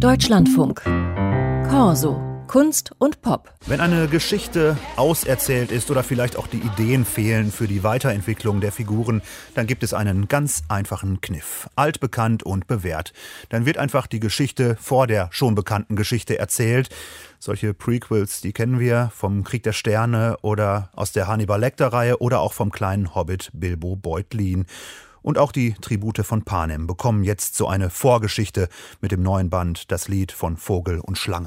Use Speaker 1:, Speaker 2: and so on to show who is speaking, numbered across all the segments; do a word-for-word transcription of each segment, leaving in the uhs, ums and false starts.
Speaker 1: Deutschlandfunk. Corso. Kunst und Pop.
Speaker 2: Wenn eine Geschichte auserzählt ist oder vielleicht auch die Ideen fehlen für die Weiterentwicklung der Figuren, dann gibt es einen ganz einfachen Kniff. Altbekannt und bewährt. Dann wird einfach die Geschichte vor der schon bekannten Geschichte erzählt. Solche Prequels, die kennen wir vom Krieg der Sterne oder aus der Hannibal-Lecter-Reihe oder auch vom kleinen Hobbit Bilbo Beutlin. Und auch die Tribute von Panem bekommen jetzt so eine Vorgeschichte mit dem neuen Band Das Lied von Vogel und Schlange.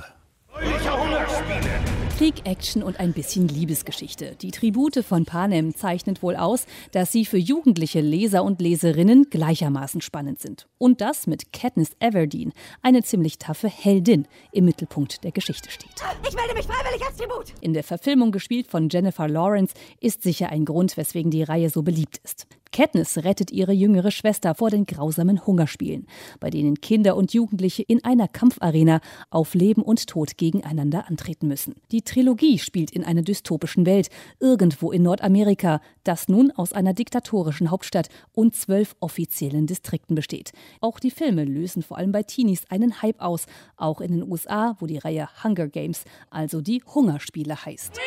Speaker 3: Krieg, Action und ein bisschen Liebesgeschichte. Die Tribute von Panem zeichnet wohl aus, dass sie für jugendliche Leser und Leserinnen gleichermaßen spannend sind. Und das mit Katniss Everdeen, eine ziemlich taffe Heldin, im Mittelpunkt der Geschichte steht.
Speaker 4: Ich melde mich freiwillig als Tribut!
Speaker 3: In der Verfilmung, gespielt von Jennifer Lawrence, ist sicher ein Grund, weswegen die Reihe so beliebt ist. Katniss rettet ihre jüngere Schwester vor den grausamen Hungerspielen, bei denen Kinder und Jugendliche in einer Kampfarena auf Leben und Tod gegeneinander antreten müssen. Die Trilogie spielt in einer dystopischen Welt, irgendwo in Nordamerika, das nun aus einer diktatorischen Hauptstadt und zwölf offiziellen Distrikten besteht. Auch die Filme lösen vor allem bei Teenies einen Hype aus, auch in den U S A, wo die Reihe Hunger Games, also die Hungerspiele heißt.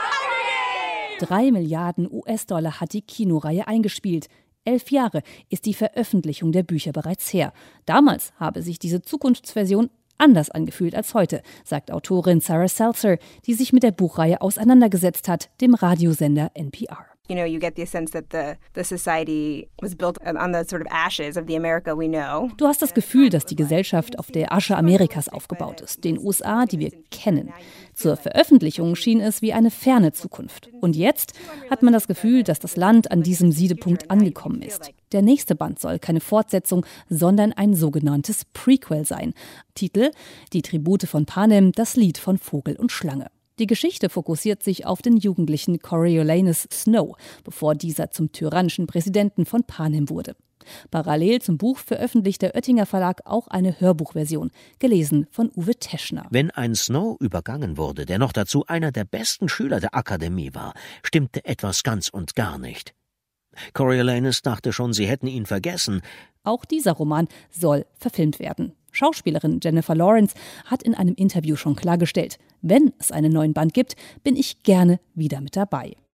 Speaker 3: Drei Milliarden U S-Dollar hat die Kinoreihe eingespielt. Elf Jahre ist die Veröffentlichung der Bücher bereits her. Damals habe sich diese Zukunftsversion anders angefühlt als heute, sagt Autorin Sarah Seltzer, die sich mit der Buchreihe auseinandergesetzt hat, dem Radiosender N P R.
Speaker 5: You know, you get the sense that the, the society was built on the sort of ashes of the America we know.
Speaker 3: Du hast das Gefühl, dass die Gesellschaft auf der Asche Amerikas aufgebaut ist, den U S A, die wir kennen. Zur Veröffentlichung schien es wie eine ferne Zukunft. Und jetzt hat man das Gefühl, dass das Land an diesem Siedepunkt angekommen ist. Der nächste Band soll keine Fortsetzung, sondern ein sogenanntes Prequel sein. Titel: Die Tribute von Panem, das Lied von Vogel und Schlange. Die Geschichte fokussiert sich auf den jugendlichen Coriolanus Snow, bevor dieser zum tyrannischen Präsidenten von Panem wurde. Parallel zum Buch veröffentlicht der Oettinger Verlag auch eine Hörbuchversion, gelesen von Uwe Teschner.
Speaker 6: Wenn ein Snow übergangen wurde, der noch dazu einer der besten Schüler der Akademie war, stimmte etwas ganz und gar nicht. Coriolanus dachte schon, sie hätten ihn vergessen.
Speaker 3: Auch dieser Roman soll verfilmt werden. Schauspielerin Jennifer Lawrence hat in einem Interview schon klargestellt, wenn es einen neuen Band gibt, bin ich gerne wieder mit dabei.